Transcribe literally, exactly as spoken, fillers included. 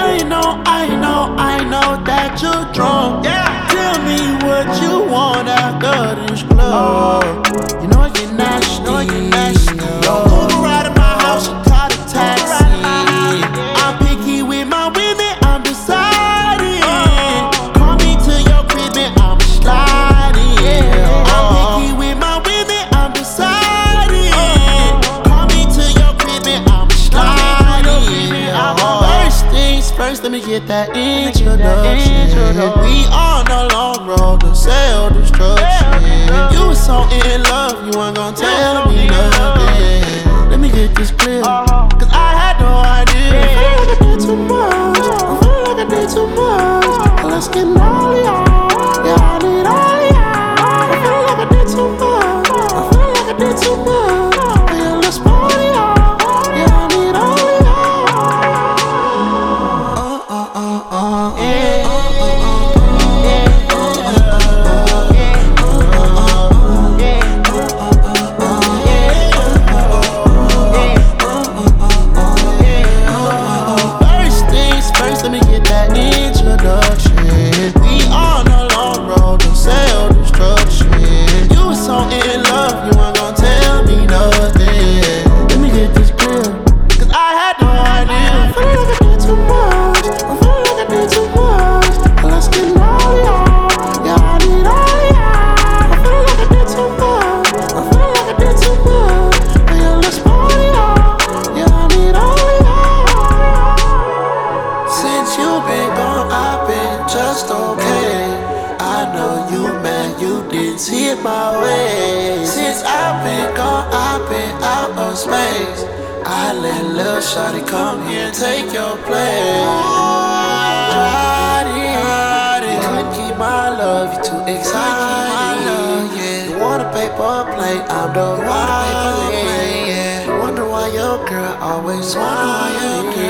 I know, I know, I know that you're drunk. Yeah. Tell me what you want after this club. You know I get nasty, you know I get nasty. Don't move around in my house, you call a taxi. I'm picky with my women, I'm deciding. Call me to your crib and I'm sliding. I'm picky with my women, I'm deciding. Call me to your crib and I'm sliding. First things first, let me get that introduction. We on the long road to self-destruction. You was so in love, you weren't gon' tell me nothing. Let me get this clear, cause I had no idea. I feel like I did too much, I feel like I did too much. Let's get gnarly, yeah, I need all y'all. I feel like I did too much, I feel like I did too much. Yeah, let's party, yeah, I need all y'all. Uh, uh, uh, uh, yeah. Let me get that introduction. We on a long road to self-destruction. You was so in love, you weren't gon' tell me nothing. Let me get this clear, cause I had no idea. I feel like I did too much, I feel like I did too much. Let's get gnarly, yeah, I need all y'all. I feel like I did too much, I feel like I did too much. Yeah, let's party, yeah, I need all y'all. Since you been gone, I've been just okay. I know you mad, you didn't see it my way. Since I've been gone, I've been out of space. I let Lil Shawty come here and take your place. Tried it, tried it. Couldn't keep my love, you too excited. Yeah. You want a paper plate, I'm the one. You wonder why your girl always wonder why your girl